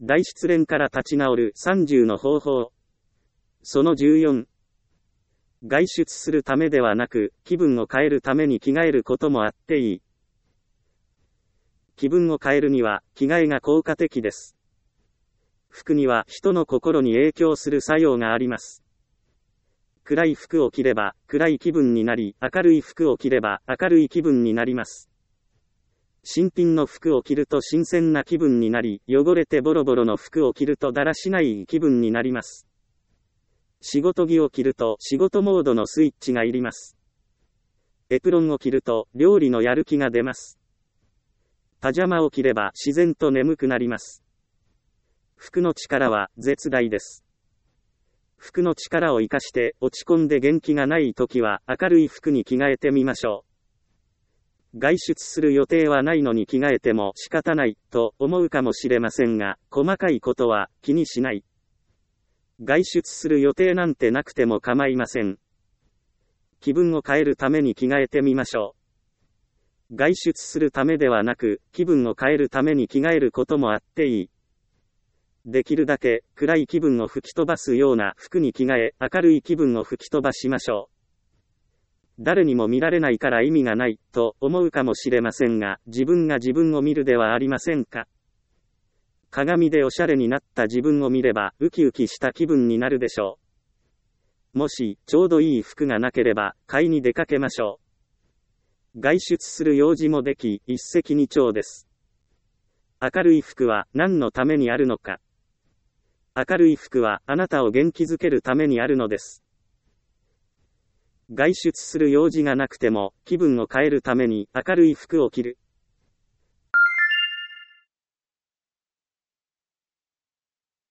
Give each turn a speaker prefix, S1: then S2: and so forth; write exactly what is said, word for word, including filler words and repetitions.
S1: 大失恋から立ち直るさんじゅうの方法。そのじゅうよん。外出するためではなく、気分を変えるために着替えることもあっていい。気分を変えるには、着替えが効果的です。服には人の心に影響する作用があります。暗い服を着れば、暗い気分になり、明るい服を着れば、明るい気分になります。新品の服を着ると新鮮な気分になり、汚れてボロボロの服を着るとだらしない気分になります。仕事着を着ると仕事モードのスイッチがいります。エプロンを着ると料理のやる気が出ます。パジャマを着れば自然と眠くなります。服の力は絶大です。服の力を生かして落ち込んで元気がないときは明るい服に着替えてみましょう。外出する予定はないのに着替えても仕方ないと思うかもしれませんが、細かいことは気にしない。外出する予定なんてなくても構いません。気分を変えるために着替えてみましょう。外出するためではなく、気分を変えるために着替えることもあっていい。できるだけ暗い気分を吹き飛ばすような服に着替え、明るい気分を吹き飛ばしましょう。誰にも見られないから意味がないと思うかもしれませんが、自分が自分を見るではありませんか。鏡でおしゃれになった自分を見ればウキウキした気分になるでしょう。もしちょうどいい服がなければ買いに出かけましょう。外出する用事もでき一石二鳥です。明るい服は何のためにあるのか。明るい服はあなたを元気づけるためにあるのです。外出する用事がなくても気分を変えるために明るい服を着る。